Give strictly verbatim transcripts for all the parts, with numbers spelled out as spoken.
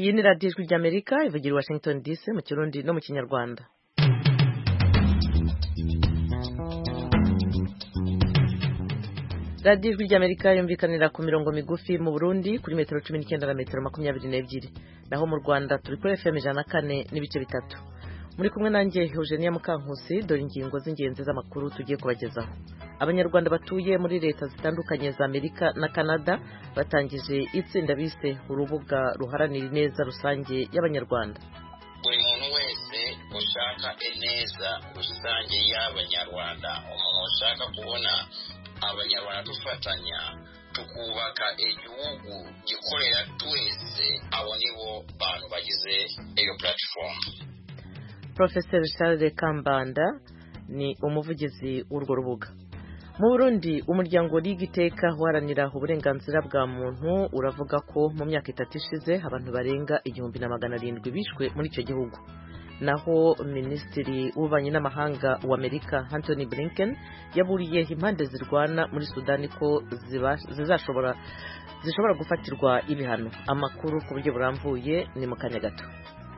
Iyi ni radiyo ijwi ry'Amerika ivugira i Washington D C mu Kirundi no mu Kinyarwanda. radiyo ijwi ry'Amerika yumvikanira ku mirongo migufi mu Burundi kuri metero cumi n'icyenda na metero makumyabiri n'ebyiri, naho mu Rwanda turi kuri F M ijana na kane n'ibice bitatu. Muri kumwe nanjye Eugenia Mukankusi, dore ingingo z'ingenzi z'amakuru tugiye kubagezaho. Abanyarwanda batuye muri leta zitandukanye za Amerika na Canada batangije itsinda bise urubuga ruharanira ineza rusange y'Abanyarwanda. Buri muntu wese ushaka ineza rusange y'Abanyarwanda, umuntu ushaka kubona Abanyarwanda dufatanya tukubaka igihugu gikorera twese, abo nibo bantu bagize iyo platform. Professor Charles Kambanda ni umuvugizi w'urwo rubuga. Mu Burundi, umuryango w'igiteka uharanira uburenganzira bwa muntu uravuga ko mu myaka itatu ishize abantu barenga igihumbi na magana arindwi bishwe muri icyo gihugu. Naho Minisitiri w'Ububanyi n'Amahanga w'Amerika Anthony Blinken yaburiye impande zirwana muri Sudani ko zizashobora zishobora gufatirwa ibihano. Amakuru ku buryo burambuye ni mu kanya gato.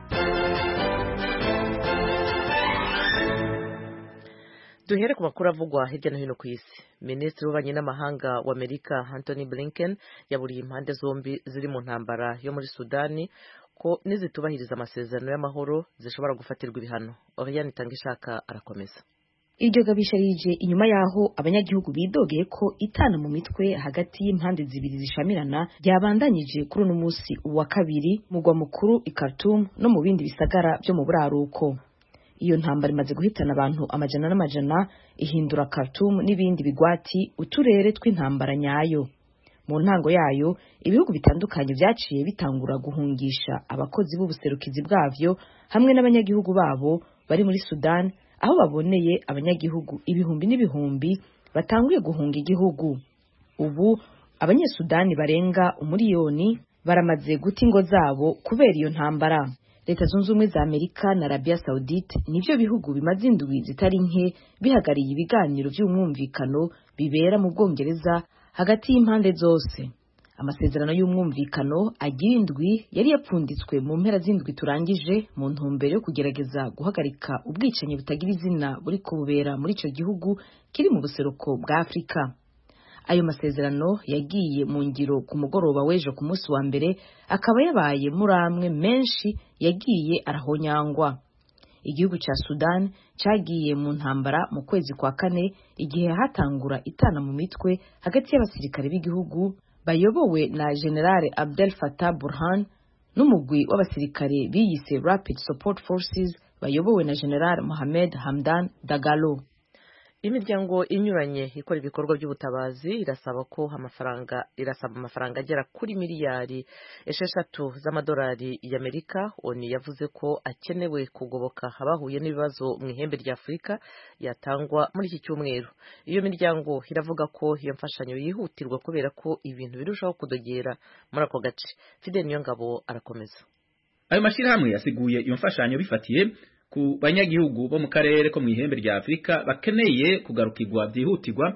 Duhere ku makuru avugwa hirya no hino ku isi. Minisitiri w'Ububanyi n'Amahanga w'Amerika Anthony Blinken yaburiye impande zombi ziri mu ntambara yo muri Sudani ko nizitubahiriza amasezerano y'amahoro zishobora gufatirwa ibihano. Oriane Tangishaka arakomeza. Iryo gabisha rije inyuma yaho abanyagihugu bidogeye ko itana mu mitwe hagati y'impande zibiri zishamirana ryabandanyije kuri uno munsi wa kabiri mugwa mukuru i Khartoum no mu bindi bisagara byo mu buraruko. Iyo ntambara imaze guhitana abantu amajana n'amajana, ihindura Khartoum n'ibindi bigwati uturere tw'intambara nyayo. Mu ntango yayo ibihugu bitandukanye byaciye bitangura guhungisha abakozi b'ubuserukizi bwavyo hamwe n'abanyagihugu babo bari muri Sudan, aho baboneye abanyagihugu ibihumbi n'ibihumbi batanguye guhunga igihugu. Ubu abanyesudani barenga umuriyoni baramaze guta ingo zabo kubera iyo ntambara. Leta zunze ubumwe za Amerika na Arabia Saudite nivyo bihugu bimaze indwi zitari nke bihagariye ibiganiro by'umwumvikano bibera mu Bwongereza hagati y'impande zose. Amasezerano y'umwumvikano agira indwi yari yapfunditswe mu mpera z'indwi turangije mu ntumbero yo kugerageza guhagarika ubwicanyi butagira izina buri kubera muri ico gihugu kiri mu buseruko bwa Afrika. Ayo masezerano yagiye mu ngiro ku mugoroba w'ejo ku munsi wa mbere, akaba yabaye muri amwe menshi yagiye arahonyangwa. Igihugu ca Sudan cagiye mu ntambara mu kwezi kwa kane igihe hatangura itana mu mitwe hagati y'abasirikare b'igihugu bayobowe na General Abdel Fattah Burhan n'umugwi w'abasirikare biyise Rapid Support Forces bayobowe na General Mohamed Hamdan Dagalo. Imiryango inyuranye ikora ibikorwa by'ubutabazi irasaba ko amafaranga irasaba amafaranga agera kuri miliyari esheshatu z'amadolari y'Amerika. Oni yavuze ko akenewe kugoboka abahuye n'ibibazo mu ihembe rya Afurika yatangwa muri iki cyumweru. Iyo miryango iravuga ko iyo mfashanyo yihutirwa kubera ko ibintu birushaho kudogera muri ako gace. Fidel Niyongabo arakomeza. Ayo mashirahamwe yasiguye iyo mfashanyo bifatiye ku banyagihugu bo mu karere ko mu ihembe rya Afrika bakeneye kugarukirwa byihutirwa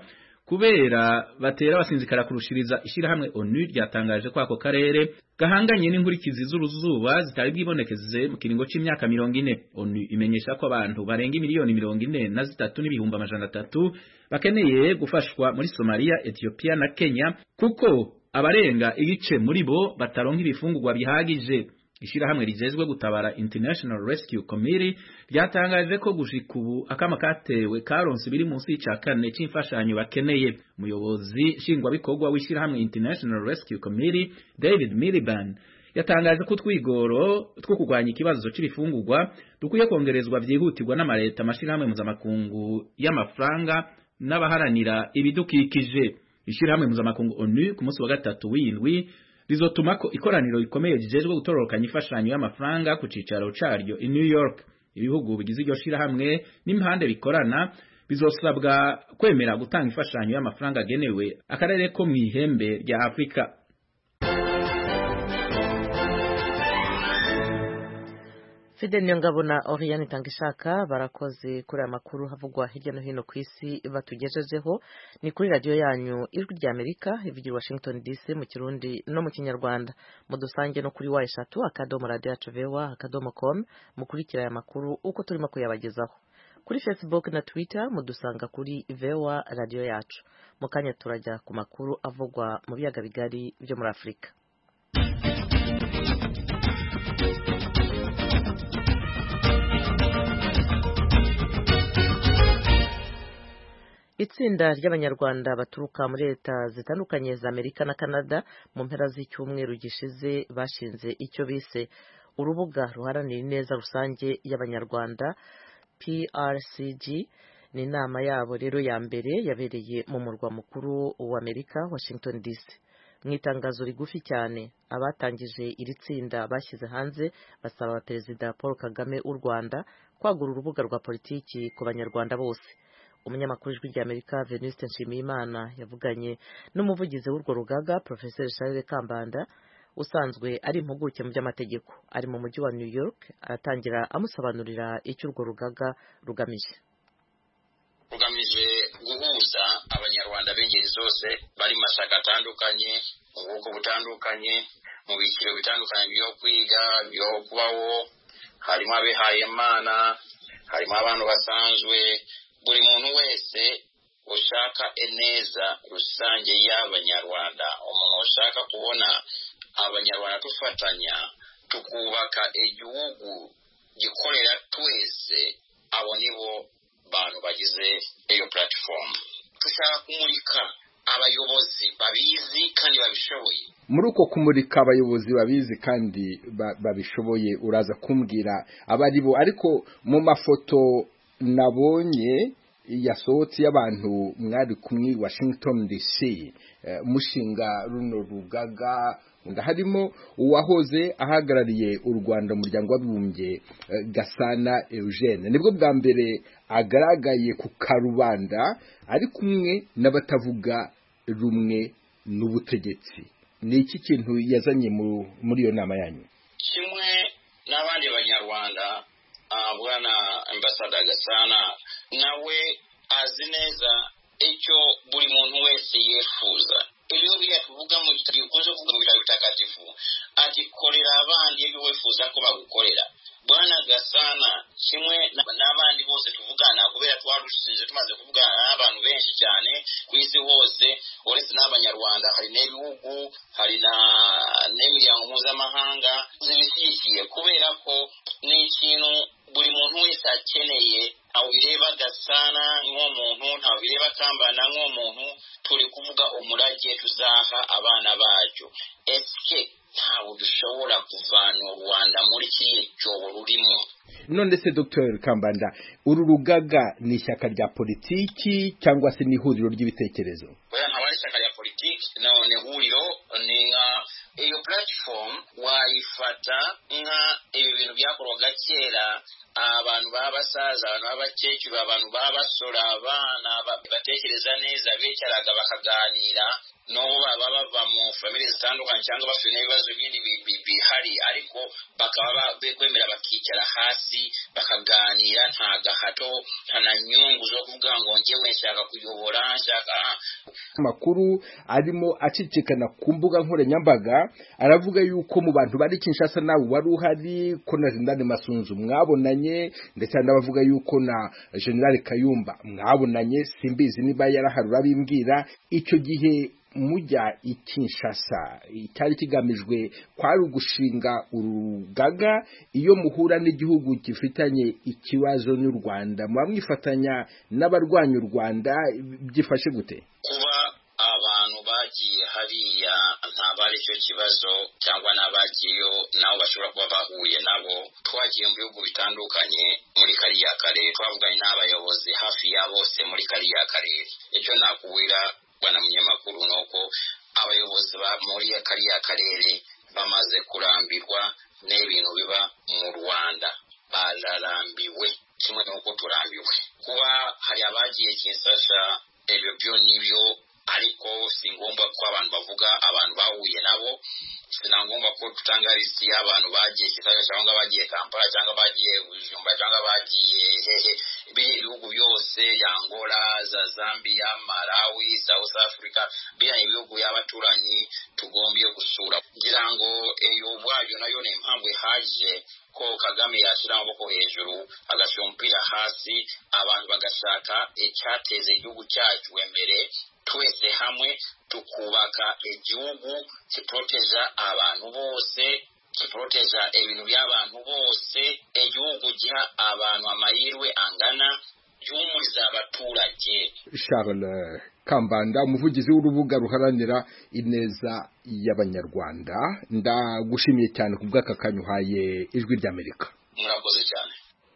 kubera batera basinzikara kurushiriza ishirahamwe ONU ryatangaje ko ako karere gahanganye n'inkurikizi z'uruzuba zitari bwibonekeze mu kiringo c'imyaka mirongo ine. ONU imenyesha ko abantu barenga miliyoni mirongo ine na zitatu n'ibihumbi amajana atatu bakeneye gufashwa muri Somalia, Ethiopia na Kenya kuko abarenga igice muri bo bataronka ibifungurwa bihagije. Ishirahamwe rijejwe gutabara International Rescue Committee ryatangaje ko gushika ubu akama katewe karonse biri munsi y'icya kane c'imfashanyo bakeneye. Umuyobozi shingwa bikorwa w'ishirahamwe International Rescue Committee David Miliband yatangaje ko twigoro two kugwanya ikibazo c'ibifungurwa dukwiye kongerezwa vyihutirwa n'amareta amashirahamwe mpuzamakungu y'amafaranga n'abaharanira ibidukikije. Ishirahamwe mpuzamakungu ONU ku munsi wa gatatu w'indwi rizotuma ko ikoraniro rikomeye rijejwe gutororokanya ifashanyo y'amafaranga ku cicaro caryo i New York. Ibihugu bigize iryo shirahamwe n'impande bikorana bizosabwa kwemera gutanga ifashanyo y'amafaranga agenewe akarere ko mu ihembe rya Afrika. Fidel Nyongabo na Oriane Tangishaka barakoze kuri amakuru havugwa hirya no hino ku isi batugejejeho. Ni kuri radio yanyu Ijwi rya Amerika ivugira Washington D C mu Kirundi no mu Kinyarwanda. Mudusange no kuri wa eshatu akadomo radio yacu vewa akadomo com mukurikira aya makuru uko turimo kuyabagezaho. Kuri Facebook na Twitter mudusanga kuri vewa radio yacu. Mukanya turajya ku makuru avugwa mu biyaga bigari byo muri Afrika. Itsinda ry'abanyarwanda baturuka muri leta zitandukanye za Amerika na Canada mu mpera z'icyumweru gishize bashinze icyo bise urubuga ruharanira ineza rusange y'abanyarwanda P R C G. Ni inama yabo rero ya mbere yabereye mu murwa mukuru wa Amerika Washington D C. Mu itangazo rigufi cyane abatangije iri tsinda bashyize hanze basaba Perezida Paul Kagame w'u Rwanda kwagura urubuga rwa politiki ku banyarwanda bose. Umunyamakuru w'Ijwi rya Amerika Venuste Nshimiyimana yavuganye n'umuvugizi w'urwo rugaga Professor Charles Kambanda usanzwe ari impuguke mu by'amategeko ari mu mujyi wa New York. Aratangira amusobanurira icyo urwo rugaga rugamije. Rugamije guhuza abanyarwanda b'ingeri zose bari mashyaka atandukanye mu bwoko butandukanye mu biciro bitandukanye byo kwiga byo kubaho. Harimo abihaye Imana, harimo abantu basanzwe, buri muntu wese ushaka ineza rusange y'abanyarwanda, umuntu ushaka kubona abanyarwanda tufatanya tukubaka igihugu gikorera twese, abo nibo bantu bagize iyo platform. Dushaka kumurika abayobozi babizi kandi babishoboye. Muri uko kumurika abayobozi babizi kandi babishoboye uraza kumbwira abaribo, ariko mu mafoto nabonye yasohotse y'abantu mwari kumwe Washington D C uh, mushinga runo rugaga, harimo uwahoze ahagarariye u Rwanda mu muryango w'abibumbye uh, Gasana Eugene. Nibwo bwa mbere agaragaye ku karubanda ari kumwe n'abatavuga rumwe n'ubutegetsi. Ni iki kintu yazanye muri iyo nama yanyu? Kimwe n'abandi banyarwanda, Uh, bwana ambassador Gasana nawe azi neza icyo buri muntu wese yifuza. Iyo biyatuvuga mu bitari kuzo kuvuga mu bitaro bitagatifu ati korera abandi ibyo wifuza ko bagukorera. Bwana Gasana kimwe n'abandi bose tuvugana kubera twarushinze tumaze kuvugana n'abantu benshi cyane ku isi hose, uretse n'abanyarwanda hari n'ibihugu, hari na n'imiryango mpuzamahanga zibishyigikiye, kubera ko ni ikintu buri muntu wese akeneye. Ntawe bireba Gasana nk'umuntu, ntawe bireba Kambanda nk'umuntu, turi kuvuga umurage tuzaha abana bacu. Eske ntawe dushobora kuvana u Rwanda muri kiriya cyobo rurimo? None se Doctor Kambanda, uru rugaga ni ishyaka rya politiki cyangwa se ni ihuriro ry'ibitekerezo? Oya, ntabwo ari ishyaka rya politiki, ni ihuriro. Ni nka iyo platform wayifata nka ibi bintu byakorwaga kera, abantu b'abasaza, abantu b'abakecuru, abantu b'abasora, abana batekereza neza bicaraga bakaganira, no baba bava mu family zitandukanye cyangwa bafite n'ibibazo bindi bihari, ariko bakaba bekwemera bakicara hasi bakaganira nta gahato, nta na nyungu zo kuvuga ngo ngewe nshaka kuyobora, nshaka. Amakuru arimo acicikana ku mbuga nkoranyambaga aravuga yuko mu bantu bari Kinshasa nawe wari uhari, ko na Jenerali Masunzu mwabonanye, ndetse n'abavuga yuko na Jenerali Kayumba mwabonanye. Simbizi niba yaraharura bimbwira icyo gihe mujya i Kinshasa icyari kigamijwe kwari ugushinga urugaga iyo muhura n'igihugu gifitanye ikibazo n'u Rwanda, mwamwifatanya n'abarwanya u Rwanda. Byifashe gute? Kuba abantu bagiye hariya ntabari cyo kibazo, cyangwa n'abagiyeyo nabo bashobora kuba bahuye nabo. Twagiye mu bihugu bitandukanye muri kariya karere, twavuganye n'abayobozi hafi ya bose muri kariya karere. Icyo nakubwira bwana munyamakuru nuko abayobozi ba muri kariya karere bamaze kurambirwa n'ibintu biba mu Rwanda, bararambiwe kimwe nuko turambiwe. Kuba hari abagiye Kinshasa, ibyo byo nibyo ariko si ngombwa ko abantu bavuga abantu bahuye nabo, sinangomba ko tutanga lisi y'abantu bagiye Kigali cyangwa bagiye Kampala cyangwa bagiye Bujumbura cyangwa bagiye hehe ibihugu byose ya Angola, za Zambia, Malawi, South Africa, bya ibihugu y'abaturanyi tugombye gusura kugira ngo eyo bwayo nayo ne impamvu haje ko Kagame yashira amaboko hejuru agashira umupira hasi abantu bagashaka icyateze igihugu cyacu imbere, twese hamwe tukubaka igihugu kiproteja abantu bose, kiproteja ibintu by'abantu bose, igihugu giha abantu amahirwe angana y'umuriza abaturage. Charles Kambanda, umuvugizi w'urubuga ruharanira ineza y'Abanyarwanda, ndagushimiye cyane ku bw'aka kanyuhaye ijwi ry'Amerika. Murakoze cyane.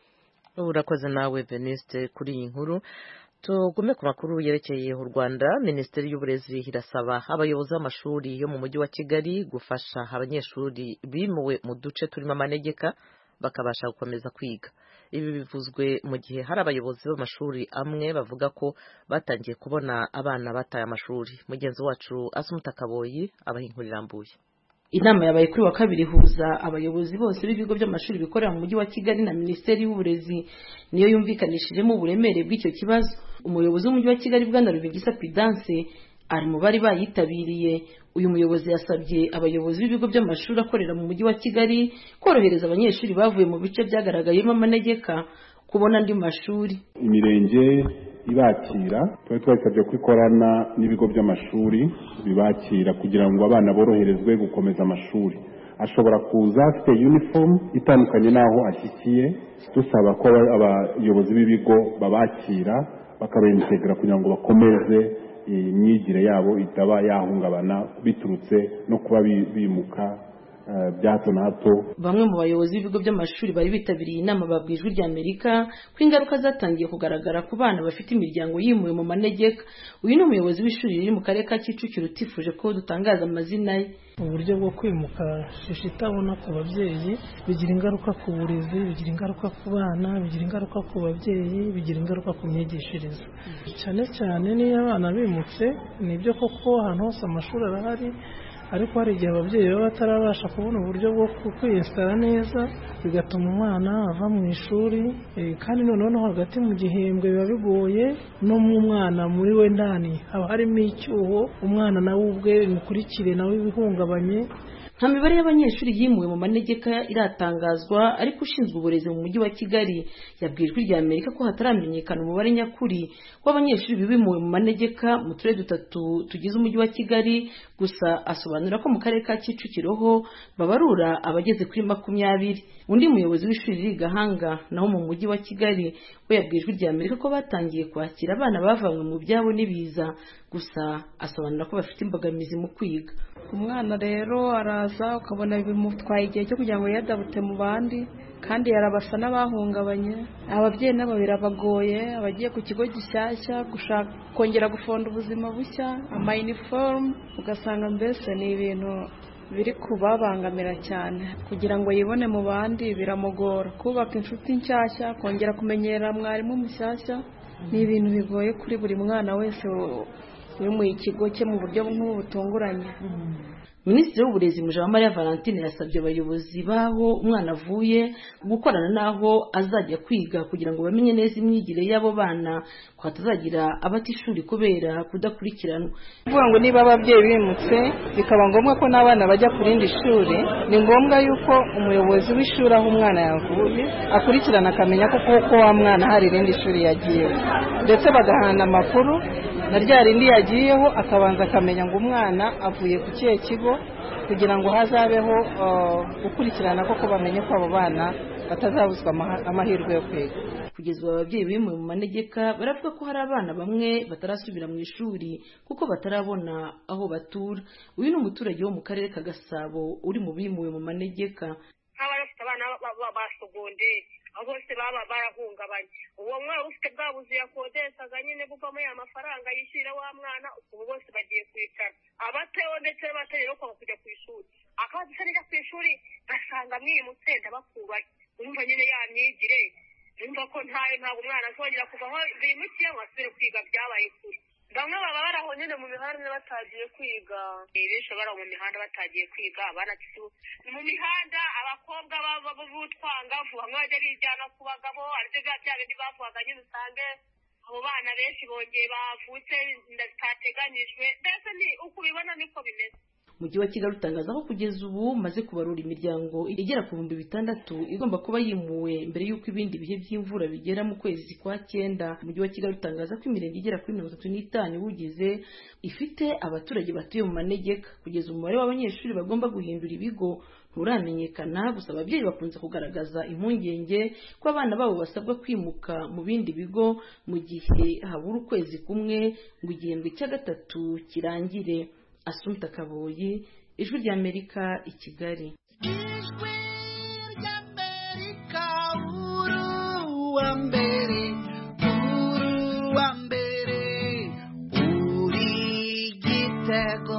Urakoze nawe Beniste kuri iyi nkuru. Tugume ku makuru yerekeye u Rwanda. Minisiteri y'Uburezi irasaba abayobozi b'amashuri yo mu mujyi wa Kigali gufasha abanyeshuri bimuwe mu duce turimo amanegeka bakabasha gukomeza kwiga. Ibi bivuzwe mu gihe hari abayobozi b'amashuri amwe bavuga ko batangiye kubona abana bataye amashuri. Mugenzi wacu Asumuta Kaboyi abaha inkuru irambuye. Inama yabaye kuri wa kabiri ihuza abayobozi bose b'ibigo by'amashuri bikorera mu mujyi wa Kigali na Minisiteri y'Uburezi, niyo yumvikanishijemo uburemere bw'icyo kibazo. Umuyobozi w'umujyi wa Kigali Bwana Rubingisa Prudence ari mu bari bayitabiriye. Uyu muyobozi yasabye abayobozi b'ibigo by'amashuri akorera mu mujyi wa Kigali korohereza abanyeshuri bavuye mu bice byagaragayemo amanegeka kubona andi mashuri. Imirenge ibakira twari twasabye kwikorana n'ibigo by'amashuri bibakira kugira ngo abana boroherezwe gukomeza amashuri. Ashobora kuza afite uniform itandukanye naho ashyikiye, dusaba ko abayobozi b'ibigo babakira bakabaintegra kugira ngo bakomeze imyigire yabo itaba yahungabana biturutse no kuba bimuka bya hato na hato. Bamwe mu bayobozi b'ibigo by'amashuri bari bitabiriye inama babwijwe ry'Amerika ko ingaruka zatangiye kugaragara ku bana bafite imiryango yimuwe mu manegeka. Uyu ni umuyobozi w'ishuri riri mu karere ka Kicukiro utifuje ko dutangaza amazina ye. Uburyo bwo kwimuka shishi itabona ku babyeyi bigira ingaruka ku burezi, bigira ingaruka ku bana, bigira ingaruka ku babyeyi, bigira ingaruka ku myigishirize. Cyane cyane niyo abana bimutse, nibyo koko ahantu hose amashuri arahari, ariko hari igihe ababyeyi baba batarabasha kubona uburyo bwo kwiyesitara neza, bigatuma umwana ava mu ishuri, kandi noneho hagati mu gihembwe biba bigoye no mu mwana muri we ndani haba harimo icyuho, umwana nawe ubwe imikurikire nawe ibihungabanye. Nta mibare y'abanyeshuri yimuwe mu manegeka iratangazwa, ariko ushinzwe uburezi mu mujyi wa Kigali yabwijwe ry'Amerika ko hataramenyekana umubare nyakuri w'abanyeshuri bimuwe mu manegeka mu turere dutatu tugize umujyi wa Kigali. Gusa asobanura ko mu karere ka Kicukiro ho babarura abageze kuri makumyabiri. Undi muyobozi w'ishuri riri Gahanga naho mu mujyi wa Kigali we yabwijwe ry'Amerika ko batangiye kwakira abana bavanywe mu byabo n'ibiza, gusa asobanura ko bafite imbogamizi mu kwiga. Umwana rero araza ukabona bimutwaye igihe cyo kugira ngo yadabute mu bandi, kandi yarabasa n'abahungabanye. Ababyeyi nabo birabagoye, abagiye ku kigo gishyashya gushaka kongera gufonda ubuzima bushya, ama uniform, ugasanga mbese ni ibintu biri kubabangamira cyane. Kugira ngo yibone mu bandi biramugora, kubaka inshuti nshyashya, kongera kumenyera mwarimu mushyashya, ni ibintu bigoye kuri buri mwana wese uri mu ikigo cye mu buryo nk'ubu butunguranye. Minisitiri w'Uburezi Mujawamariya Valentine yasabye abayobozi baho umwana avuye gukorana naho azajya kwiga kugira ngo bamenye neza imyigire y'abo bana, ko hatazagira abata ishuri kubera kudakurikiranwa. Kuvuga ngo niba ababyeyi bimutse bikaba ngombwa ko n'abana bajya ku rindi shuri, ni ngombwa yuko umuyobozi w'ishuri aho umwana yavuye akurikirana akamenya ko koko wa mwana hari irindi shuri yagiye, ndetse bagahana amakuru na rya rindi yagiyeho, akabanza akamenya ngo umwana avuye ku kihe kigo kugira ngo hazabeho gukurikirana koko bamenye ko abo bana batazabuzwa amahirwe yo kwiga. Kugeza ubu ababyeyi bimuwe mu manegeka baravuga ko hari abana bamwe batarasubira mu ishuri kuko batarabona aho batura. Uyu ni umuturage wo mu karere ka Gasabo uri mu bimuwe mu manegeka. Abafite abana basogondeye abo bose baba barahungabanye, uwo mwana ufite bwa buzi yakodesaga nyine buvamo ya mafaranga yishyurira wa mwana, ubu bose bagiye kwicara, abatewe ndetse n'abatari no kujya ku ishuri. Akazi se ku ishuri basanga mwimutse ndabakubaye, urumva nyine ya myigire, urumva ko ntayo ntabwo umwana azongera kuva aho bimukiye ngo asubire kwiga, byabaye kure. bamwe baba baraho nyine mu mihanda batagiye kwiga benshi bari mu mihanda batagiye kwiga abana mu mihanda abakobwa b'utwangavu bamwe bajya bijyana ku bagabo aribyo biba bya bindi bavugaga nyine usange abo bana benshi bongeye bavutse inda zitateganyijwe mbese ni uko ubibona niko bimeze. Umujyi wa Kigali utangaza ko kugeza ubu maze kubarura imiryango igera ku bihumbi bitandatu igomba kuba yimuwe mbere y'uko ibindi bihe by'imvura bigera mu kwezi kwa cyenda. Umujyi wa Kigali utangaza ko imirenge igera kuri mirongo itatu n'itanu iwugize ifite abaturage batuye mu manegeka. Kugeza umubare w'abanyeshuri bagomba guhindura ibigo nturamenyekana, gusa ababyeyi bakunze kugaragaza impungenge ko abana babo basabwa kwimuka mu bindi bigo mu gihe habura ukwezi kumwe ngo igihembwe cya gatatu kirangire. Asumta Kaboyi, Ijwi ry'Amerika i Kigali. Ijwi ry'Amerika uru wa mbere uru wa mbere uri Gitego.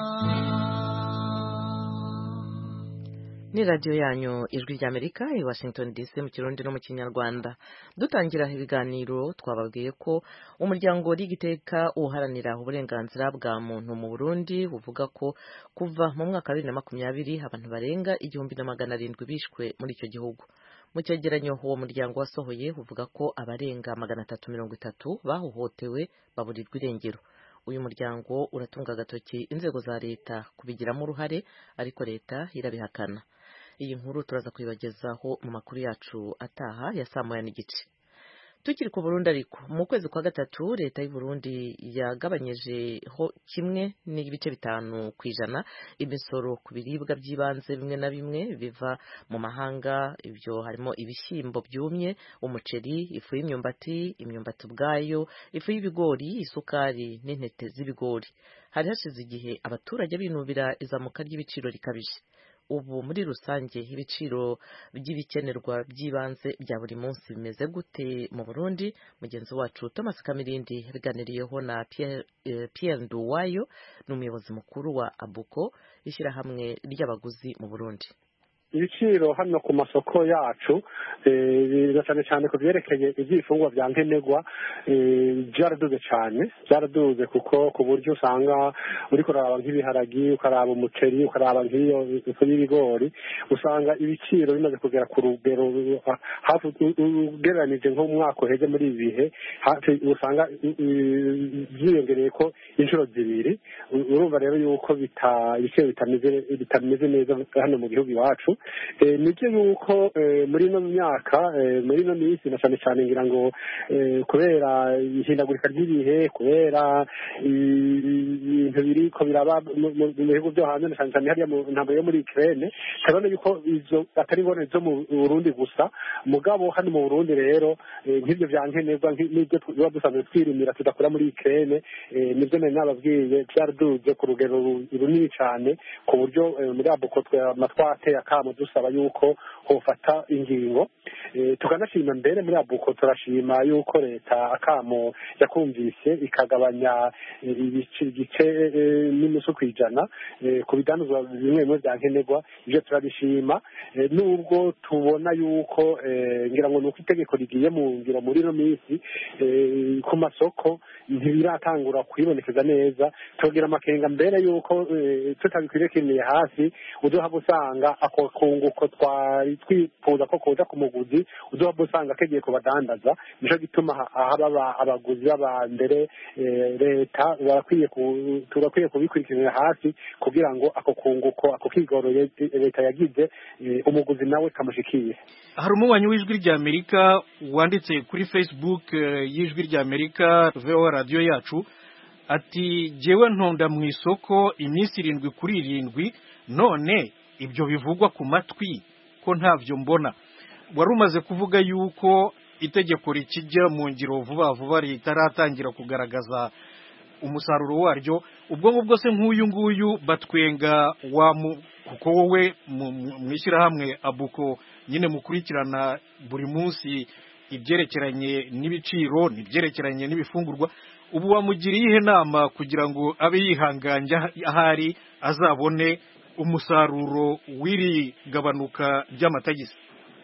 Ni radio yanyu Ijwi ry'Amerika i Washington D C mu Kirundi no mu Kinyarwanda. Dutangira ibiganiro twababwiye ko umuryango w'igiteka uharanira uburenganzira bwa muntu mu Burundi uvuga ko kuva mu mwaka wa bibiri na makumyabiri abantu barenga igihumbi na magana arindwi bishwe muri icyo gihugu. Mu cyegeranyo uwo muryango wasohoye uvuga ko abarenga magana atatu mirongo itatu bahohotewe baburirwa irengero. Uyu muryango uratunga agatoki inzego za leta kubigiramo uruhare ariko leta irabihakana. Iyi nkuru turaza kuyibagezaho mu makuru yacu ataha ya saa moya n'igice. Tukiri ku Burundi ariko mu kwezi kwa gatatu leta y'u Burundi yagabanyijeho kimwe n'ibice bitanu kwijana imisoro ku biribwa by'ibanze bimwe na bimwe biva mu mahanga. Ibyo harimo ibishyimbo byumye, umuceri, ifu y'imyumbati, imyumbati ubwayo, ifu y'ibigori, isukari n'intete z'ibigori. Hari hashize igihe abaturage binubira izamuka ry'ibiciro rikabije. Ubu muri rusange ibiciro by'ibikenerwa by'ibanze bya buri munsi bimeze gute mu Burundi? Mugenzi wacu Thomas Kamirindi yaganiriyeho na Pierre, eh, Pierre Nduwayo n'umuyobozi mukuru wa Abuko ishyirahamwe ry'abaguzi mu Burundi. Ibiciro hano ku masoko yacu biza cyane cyane ku byerekeye iby'ifungwa bya nkenerwa byaraduze cyane byaraduze kuko ku buryo usanga uri kuraba nk'ibiharagi ukaraba umuceri ukaraba nk'iyo ifu y'ibigori usanga ibiciro bimaze kugera ku rugero hafi ugereranije nko mu mwaka uheze muri ibi bihe hafi usanga byiyongereye ko inshuro zibiri. Urumva rero yuko ibiciro bitameze neza hano mu gihugu iwacu. Nibyo yuko muri ino myaka muri ino minsi na cyane cyane ngira ngo kubera ihindagurika ry'ibihe kubera ibintu biri ko biraba mu bihugu byo hanze na cyane cyane hariya mu ntambwe yo muri Ukraine kabone yuko izo atari ngone zo mu Burundi gusa mugabo hano mu Burundi rero nk'ibyo byankenerwa n'ibyo tuba dusanzwe twirimira tudakora muri Ukraine nibyo nari nababwiye byaraduze ku rugero runini cyane ku buryo muri Abuko twe amatwate akamo dusaba yuko hofata ingingo tukanashima mbere muri Abuko turashima yuko leta akamo yakumvise ikagabanya igice n'inusu kwijana ku bidanuzwa bimwe bimwe bya nkenerwa. Ibyo turabishima nubwo tubona yuko ngira ngo nuko itegeko rigiye mu ngiro muri no minsi ku masoko ntibiratangura kwibonekeza neza. Tugira amakenga mbere yuko tutabikwiriye hasi uduha gusanga ako kunguko twari twifuza ko koza ku muguzi uduha gusanga kegiye kubadandaza. Nico gituma haba abaguzi baba mbere leta barakwiye turakwiye kubikurikirana hasi kugira ngo ako kunguko ako kigoroye leta yagize umuguzi nawe kamushikiye. Hari umuwanyi w'Ijwi ry'Amerika wanditse kuri Facebook y'Ijwi ry'Amerika V O A radio yacu ati jewe ntonda mu isoko iminsi irindwi kuri irindwi none ibyo bivugwa ku matwi ko ntavyo mbona. Wari umaze kuvuga yuko itegeko rikijya mu ngiro vuba vuba ritaratangira kugaragaza umusaruro waryo. Ubwo ngubwo se nk'uyu nguyu batwenga wa kuko wowe mwishyirahamwe Abuko nyine mukurikirana buri munsi ibyerekeranye n'ibiciro n'ibyerekeranye n'ibifungurwa, ubu wamugiriye ihe nama kugira ngo abe yihanganje ahari azabone umusaruro w'iri gabanuka ry'amatagisi?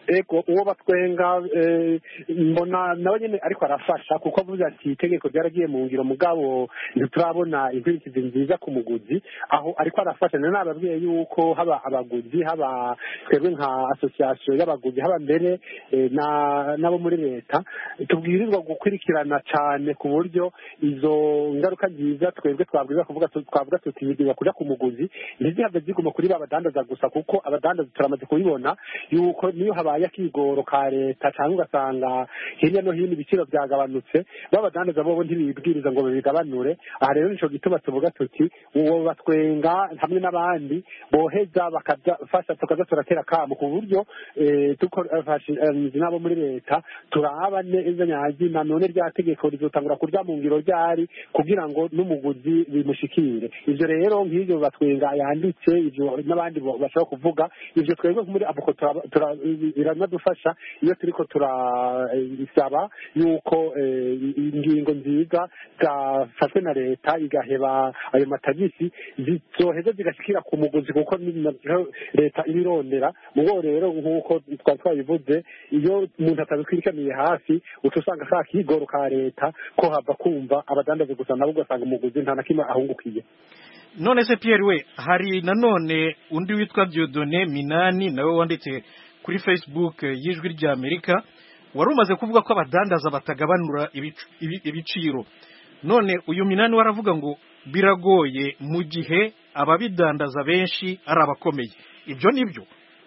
ego uwo batwenga mbona nawe nyine ariko arafasha kuko avuze ati itegeko ryaragiye mu ngiro mugabo ntiturabona inkurikizi nziza ku muguzi aho ariko arafasha none nababwiye yuko haba abaguzi haba twebwe nka association y'abaguzi haba mbere nabo muri leta tubwirizwa gukurikirana cyane ku buryo izo ngaruka nziza twebwe twabwiza kuvuga twavuga tutiyigirwa kuja ku muguzi ntizihave ziguma kuri babadandaza gusa kuko abadandaza turamaze kubibona yuko niyo habaye akigoro ka leta cyangwa ugasanga hirya no hino ibiciro byagabanutse babadandaza bobo ntibibwiriza ngo bigabanure aha rero nico gituma tuvuga tuti uwo batwenga hamwe n'abandi boheza bakafasha tukaza turatera kamo ku buryo dukorafashije nabo muri leta turaba neza nyazi na none rya tegeko rizotangura kurya mu ngiro ryari kugira ngo n'umuguzi bimushikire ivyo rero nk'ivyo batwenga yanditse ivyo n'abandi bashobora kuvuga ivyo twebwe muri abuko biranadufasha iyo turiko turasaba yuko ingingo nziza zafashwe na leta igaheba ayo matagisi zizoheza zigashikira ku muguzi kuko leta ibirondera mubo rero nk'uko twari twabivuze iyo umuntu atabikwirikamiye hafi uca usanga ka kigoro ka leta ko hava kumva abadandaza gusa nabo ugasanga umuguzi nta na kimwe ahungukiye. None se Pierre we hari nanone undi witwa Dieudonné Minani nawe wanditse kuri Facebook y'Ijwi rya Amerika wari umaze kuvuga ko abadandaza batagabanura ibiciro none uyu Minani waravuga ngo biragoye mu gihe ababidandaza benshi ari abakomeye ibyo nibyo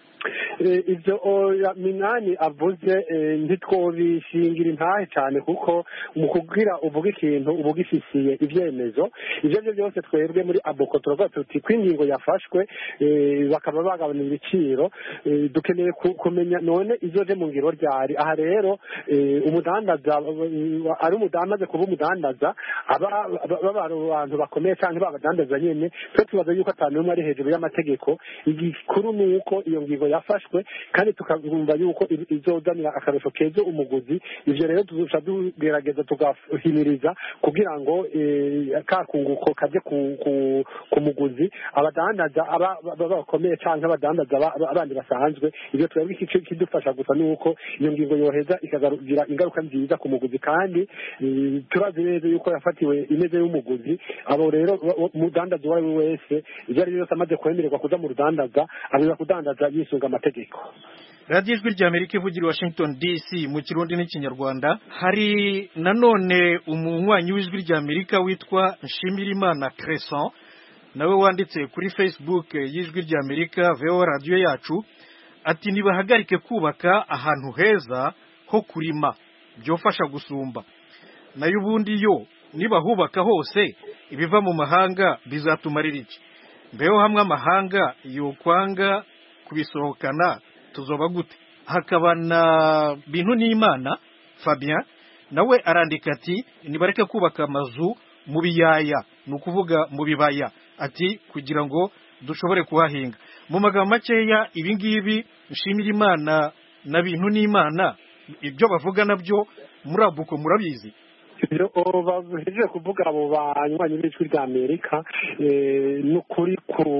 ibyo Minani avuze ntitwobishingira intahe cyane kuko mu kugira uvuga ikintu uvuga ifisiye ibyemezo ibyo byo byose twebwe muri aboko turavuga tuti ko ingingo yafashwe bakaba bagabanya ibiciro dukeneye kumenya none izoje mu ngiro ryari aha rero umudandaza ari umudandaza kuba umudandaza aba abantu bakomeye cyangwa babadandaza nyene twe tubaza yuko atanu umwe ari hejuru y'amategeko igikuru ni uko iyo ngingo yafashwe kandi tukagumva yuko izozanira akarusho kezo umuguzi ivyo rero tuzusha tugerageza tugahimiriza kugira ngo kakunguko kaje ku muguzi abadandaza bakomeye canke abadandaza abandi basanzwe ivyo twebwe iki kidufasha gusa nuko iyo ngingo yoheza ikagira ingaruka nziza ku muguzi kandi turazi neza yuko yafatiwe ineze y'umuguzi abo rero umudandaza uwo ari we wese ivyo ari byose amaze kwemererwa kuja mu rudandaza abwirizwa kudandaza yisunga amategeko. radiyo ijwi rya Amerika ivugira i Washington D C mu kirundi n'ikinyarwanda hari nanone umunywanyi w'ijwi rya Amerika witwa Nshimirimana Crescent nawe wanditse kuri Facebook y'ijwi rya Amerika V O radio yacu ati nibahagarike kubaka ahantu heza ho kurima byofasha gusumba nayo ubundi yo nibahubaka hose ibiva mu mahanga bizatumarira iki mbeho hamwe amahanga yokwanga kubisohokana tuzoba gute hakaba na bintu n'Imana Fabien nawe arandika ati nibareke kubaka amazu mu biyaya nukuvuga mu bibaya ati kugira ngo dushobore kuhahinga mu magambo makeya ibi ngibi nshimira Imana na bintu n'Imana ibyo bavuga nabyo murabuko murabizi ibyo bahejeje kuvuga abo banywanyi b'ijwi rya Amerika n'ukuri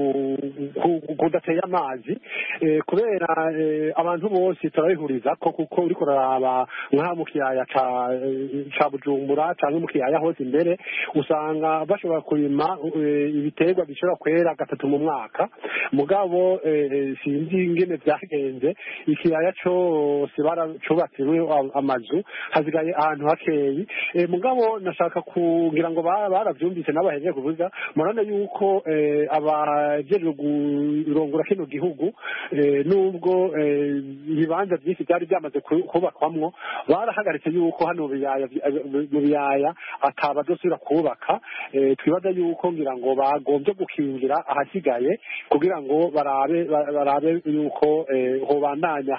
kudateye amazi kubera abantu bose turabihuriza ko kuko uriko uraraba nka mu kiyaya ca Bujumbura cyangwa mu kiyaya hose imbere usanga bashobora kurima ibiterwa bishobora kwera gatatu mu mwaka mugabo sinzi ingene byagenze ikiyaya cyose baracubatswe amazu hazigaye ahantu hakeyi mugabo nashaka kugira ngo baravyumvise nabaheje kuvuga murana yuko abajejwe kurongora kino gihugu nubwo ibibanza byinshi byari byamaze kubakwamwo barahagaritse yuko hano mu biyaya ataba dosubira kubaka twibaza yuko ngira ngo bagombye gukingira ahasigaye kugira ngo barabe barabe yuko hobandanya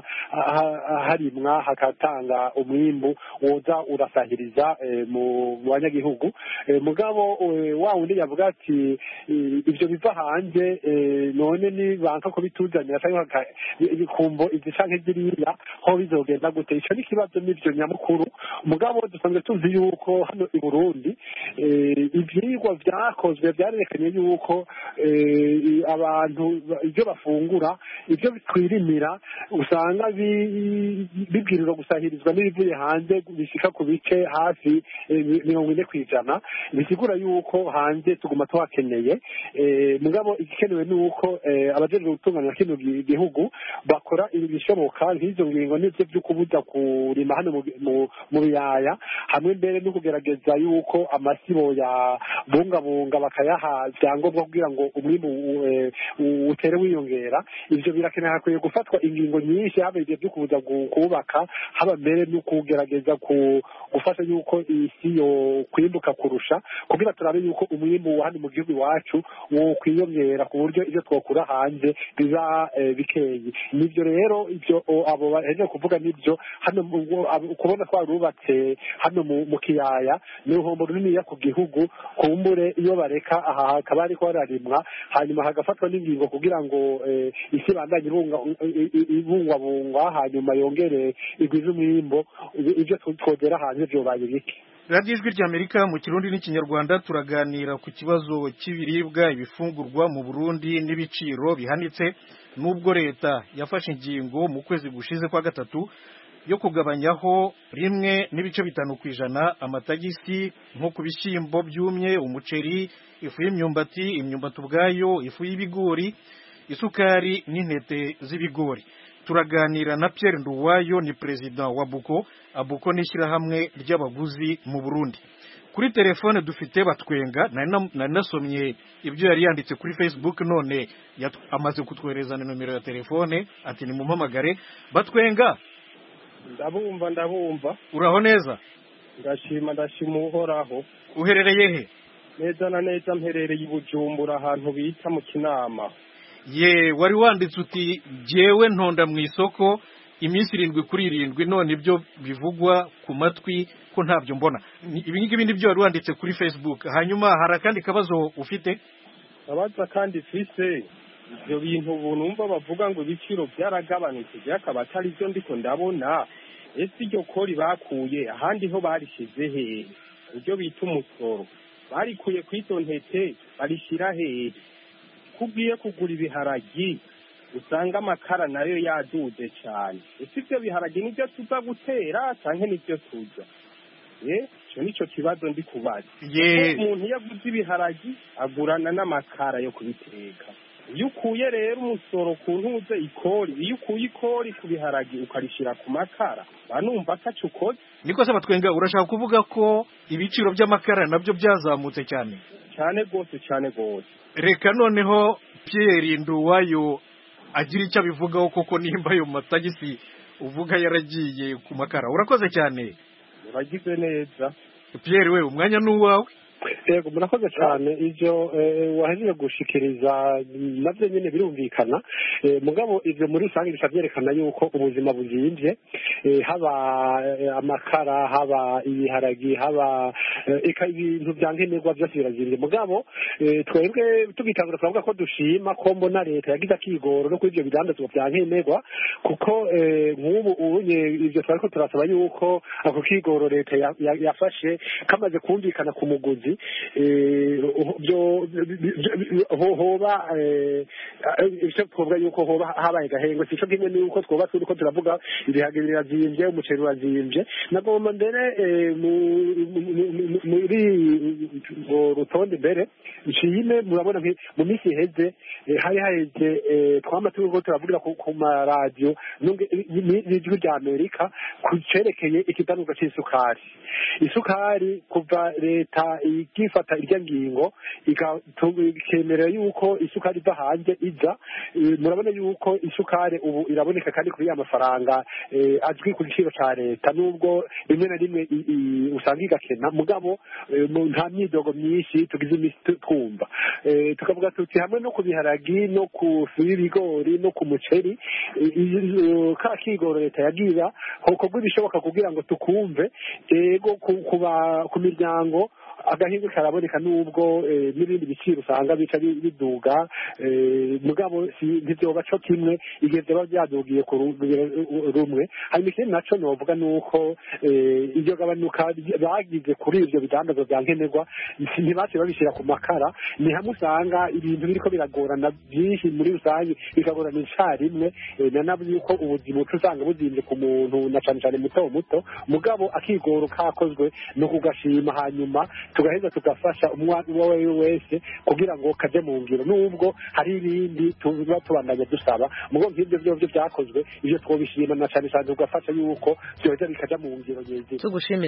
harimwa hakatanga umwimbu woza urasahiriza mu banyagihugu mugabo wa wundi yavuga ati ibyo biva hanze none ni banka ko bituzanira cyangwa ikumbo izishanke ziriya ho bizogenda gute ico ni kibazo n'ivyo nyamukuru mugabo dusanzwe tuzi yuko hano i Burundi ibyigwa byakozwe byarerekanye yuko abantu ibyo bafungura ibyo twirimira usanga bibwirizwa gusahirizwa n'ibivuye hanze bishyika ku bice hafi mirongo ine ku ijana bisigura yuko hanze tuguma tuhakeneye mugabo igikenewe ni uko abajejwe gutunganya kino gihugu bakora ibishoboka nk'izo ngingo n'ibyo byo kubuza kurima hano mu biyaya hamwe mbere no kugerageza yuko amasibo ya bungabunga bakayaha ibyangombwa kugira ngo umwimbu utere wiyongera ivyo birakeneye hakwiye gufatwa ingingo nyinshi haba ibyo byo kubuza kubaka haba mbere no kugerageza gufasha yuko isi yo kwimbuka kurusha kugira turabe yuko umwimbu wa hano mu gihugu iwacu wo kwiyongera ku buryo ivyo twokura hanze biza bikeyi nivyo rero ivyo abo baheje kuvuga nivyo hano kubona twarubatse hano mu kiyaya ni uhombo runini ku gihugu kumbure iyo bareka aha hakaba ariko hararimwa hanyuma hagafatwa n'ingingo kugira ngo isi bandanye ibungwabungwa hanyuma yongere igwize umwimbo ibyo twogera hanze vyobaye bike. radiyo ijwi ry'amerika mu kirundi n'ikinyarwanda turaganira ku kibazo cy'ibiribwa ibifungurwa mu burundi n'ibiciro bihanitse n'ubwo leta yafashe ingingo mu kwezi gushize kwa gatatu yo kugabanyaho rimwe n'ibice bitanu ku ijana amatagisi nko ku bishyimbo byumye umuceri ifu y'imyumbati imyumbati ubwayo ifu y'ibigori isukari n'intete z'ibigori turaganira na Pierre Nduwayo ni perezida wa Buko Abuko n'ishyirahamwe ry'abaguzi mu Burundi kuri telefone dufite Batwenga nari nasomye ibyo yari yanditse kuri Facebook none amaze kutwohereza nomero ya telefone ati ni mumpamagare Batwenga ndabumva ndabumva uraho neza ndashima ndashima uhoraho uherereye he neza na neza mperereye ibujumbura ahantu bita mu Kinama ye wari wanditse uti jewe ntonda mu isoko iminsi irindwi kuri irindwi none ibyo bivugwa ku matwi ko ntabyo mbona ibi ngibi nibyo wari wanditse kuri Facebook hanyuma hari akandi kabazo ufite abaza kandi fise ibyo bintu ubu numva bavuga ngo ibiciro byaragabanutse byakaba atari byo ndiko ndabona ese iryo kori bakuye ahandi ho barishize hehe ibyo bita umusoro barikuye kw'izo ntete barishira hehe kugiye kugura ibiharagi usanga amakara nayo yaduze cyane ese ibyo biharagi nibyo tuza gutera canke nibyo tuza eh cyo nico kibazo ndi kubaza umuntu yaguze ibiharagi agurana n'amakara yo kubiteka iyo ukuye rero umusoro ku ntuze ikori iyo ukuye ikori ku biharagi ukarishira ku makara banumva atacu ukoze niko se Batwenga urashaka kuvuga ko ibiciro by'amakara nabyo byazamutse cyane cyane gose cyane gose reka noneho Pierre Nduwayo agira icyo abivugaho koko nimba ayo matagisi uvuga yaragiye ku makara urakoze cyane uragize neza Pierre we umwanya n'uwawe yego murakoze cyane ivyo wahejeje gushikiriza navyo nyene birumvikana mugabo ivyo muri rusange bikavyerekana yuko ubuzima buzimvye haba amakara haba ibiharagi haba eka ibintu byankenerwa byose birazimvye mugabo twebwe tugitangura twavuga ko dushima ko mbona leta yagize akigoro no kuri ivyo bidandazwa byankenerwa kuko nk'ubu ubunye ivyo twariko turasaba yuko ako kigoro leta yafashe kamaze kumvikana ku muguzi hoba icyo twavuga yuko hoba habaye gahengo sico kimwe nuko twoba turiko turavuga ibiharage birazimvye umuceri urazimvye nagomba mbere muri rutonde mbere nshime murabona mu minsi iheze hari haheze twama turiko turavugira ku maradiyo n'ijwi rya Amerika ku cerekeye ikidanuka c'isukari isukari kuva leta igifata irya ngingo ikemerera yuko isukari iva hanze iza murabona yuko isukari ubu iraboneka kandi kuri ya mafaranga azwi ku giciro ca leta nubwo rimwe na rimwe usanga igakena mugabo nta myidogo myinshi tugize imisi twumva tukavuga tuti hamwe no ku biharagi no ku fu y'ibigori no ku muceri ka kigoro leta yagira hokorwa ibishoboka kugira ngo tukumve ego ku miryango agahindu karaboneka nubwo n'ibindi biciro usanga bica biduga mugabo ntibyoba co kimwe igihe byaba byadugiye ku rumwe hanyuma ikindi naco novuga nuko iryo gabanuka bagize kuri ivyo bidandazwa vya nkenerwa ntibace babishira ku makara ni hamwe usanga ibintu biriko biragorana byinshi muri rusange bikagorana icarimwe nanavuze yuko ubuzima uca usanga buzimvye ku muntu na cane cane muto muto mugabo akigoro kakozwe no kugashima hanyuma tugaheza tugafasha umwana uwo ari we wese kugira ngo kaje mu ngiro nubwo hari ibindi tuba tubandanya dusaba mugo nk'ibyo byovyo byakozwe ivyo twobishima na cane cane tugafasha yuko byoza bikaja mu ngiro nyezi tugushimira